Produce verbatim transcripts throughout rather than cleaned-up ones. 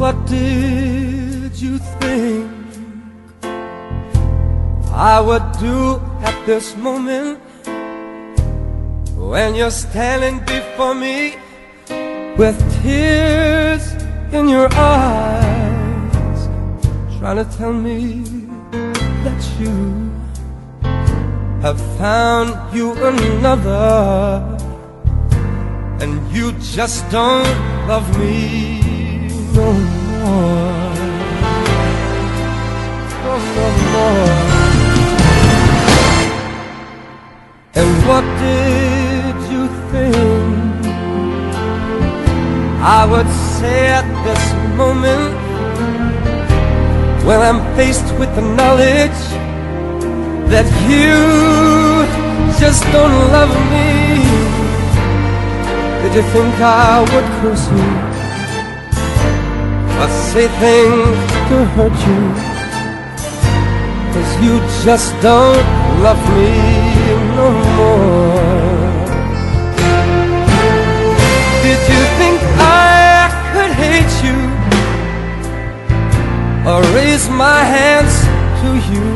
What did you think I would do at this moment when you're standing before me with tears in your eyes, trying to tell me that you have found you another, and you just don't love me no more, oh, no more. And what did you think I would say at this moment when I'm faced with the knowledge that you just don't love me? Did you think I would curse you or say things to hurt you, 'cause you just don't love me no more? Did you think I could hate you or raise my hands to you?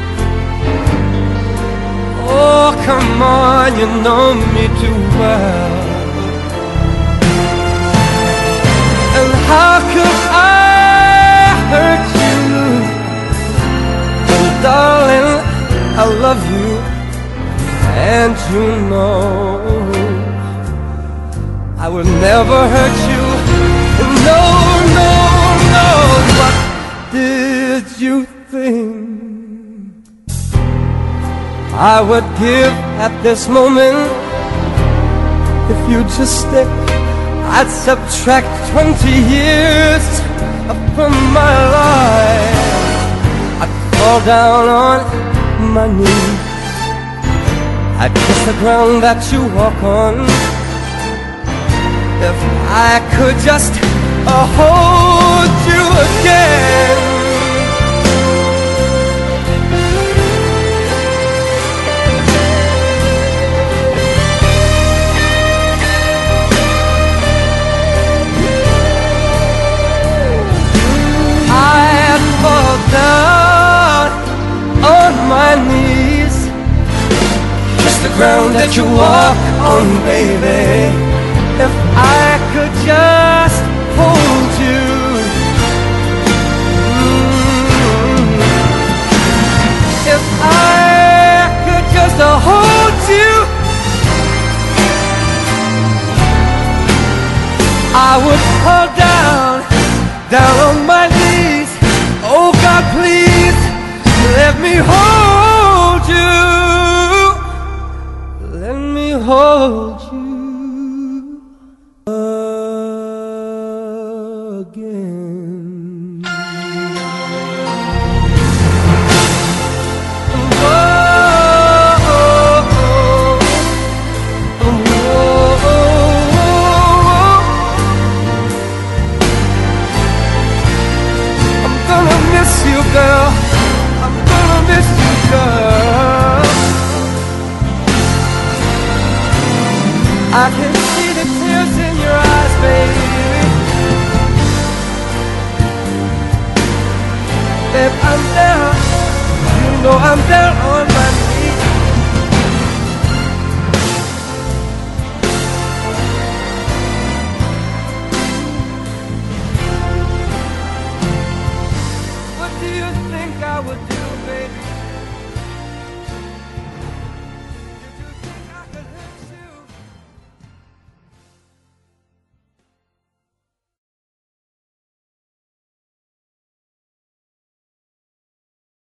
Oh, come on, you know me too well. And how could I hurt you? And darling, I love you, and you know I would never hurt you. No, no, no. What did you think I would give at this moment if you just stick? I'd subtract twenty years from my life. I'd fall down on my knees, I'd kiss the ground that you walk on. If I could just uh, hold you again. I'd fall down on my knees, kiss the ground that you walk on, baby. If I could just hold you, mm-hmm. If I could just hold you, I would fall down, down on my knees. Oh God, please let me hold you, let me hold you again. Oh, oh, oh, oh, oh. I'm gonna miss you, girl. I'm gonna miss you, girl. I can see the tears in your eyes, baby. Babe, I'm down, you know I'm down on my knees.